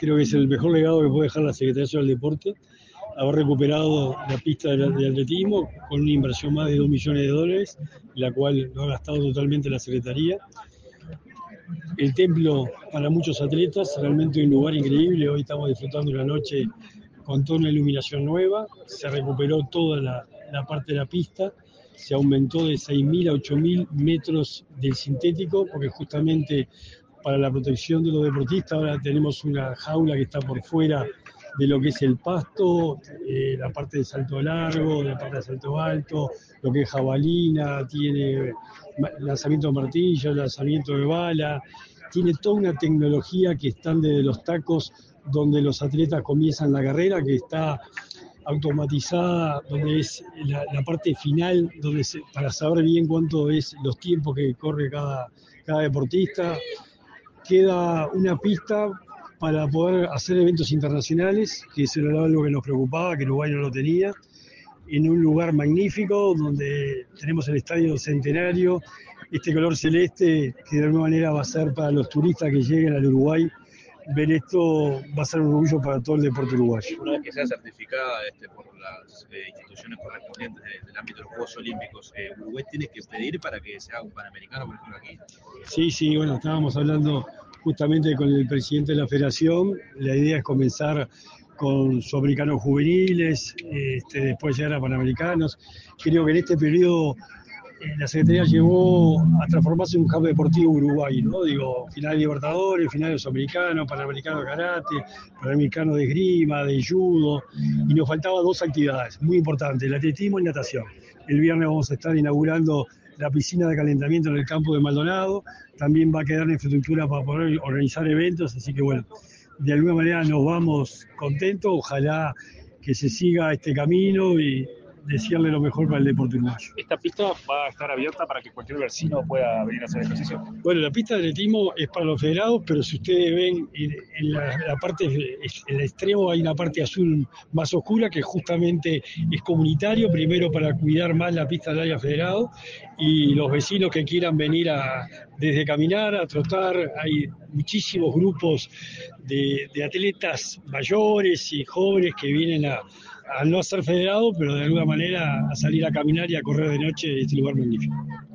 creo que es el mejor legado que puede dejar la Secretaría Nacional del Deporte, haber recuperado la pista de atletismo con una inversión más de $2 millones, la cual lo ha gastado totalmente la Secretaría. El templo para muchos atletas, realmente un lugar increíble. Hoy estamos disfrutando una noche con toda una iluminación nueva. Se recuperó toda la parte de la pista, se aumentó de 6.000 a 8.000 metros del sintético, porque justamente para la protección de los deportistas ahora tenemos una jaula que está por fuera de lo que es el pasto, la parte de salto largo, la parte de salto alto, lo que es jabalina, tiene lanzamiento de martillo, lanzamiento de bala, tiene toda una tecnología que están desde los tacos donde los atletas comienzan la carrera, que está automatizada, donde es la parte final, donde para saber bien cuánto es los tiempos que corre cada deportista. Queda una pista para poder hacer eventos internacionales, que eso era algo que nos preocupaba, que Uruguay no lo tenía, en un lugar magnífico, donde tenemos el Estadio Centenario, este color celeste, que de alguna manera va a ser para los turistas que lleguen al Uruguay, ver esto va a ser un orgullo para todo el deporte uruguayo. Una vez que sea certificada por las instituciones correspondientes del ámbito de los Juegos Olímpicos, ¿Uruguay tiene que pedir para que se haga un Panamericano, por ejemplo, aquí? Sí, bueno, estábamos hablando justamente con el presidente de la federación. La idea es comenzar con sudamericanos juveniles, después llegar a panamericanos. Creo que en este periodo la Secretaría llevó a transformarse en un hub deportivo Uruguay, ¿no? Digo, final de Libertadores, final de Sudamericano, Panamericano de Karate, Panamericano de Esgrima, de Judo, y nos faltaban 2 actividades muy importantes, el atletismo y natación. El viernes vamos a estar inaugurando la piscina de calentamiento en el campo de Maldonado, también va a quedar la infraestructura para poder organizar eventos, así que bueno, de alguna manera nos vamos contentos, ojalá que se siga este camino y desearle lo mejor para el deporte uruguayo. ¿Esta pista va a estar abierta para que cualquier vecino pueda venir a hacer ejercicio? Bueno, la pista de atletismo es para los federados, pero si ustedes ven en la parte, en el extremo hay una parte azul más oscura que justamente es comunitario, primero para cuidar más la pista del área federado, y los vecinos que quieran venir desde caminar, a trotar, hay muchísimos grupos de atletas mayores y jóvenes que vienen a no ser federados, pero de alguna manera a salir a caminar y a correr de noche en este lugar magnífico.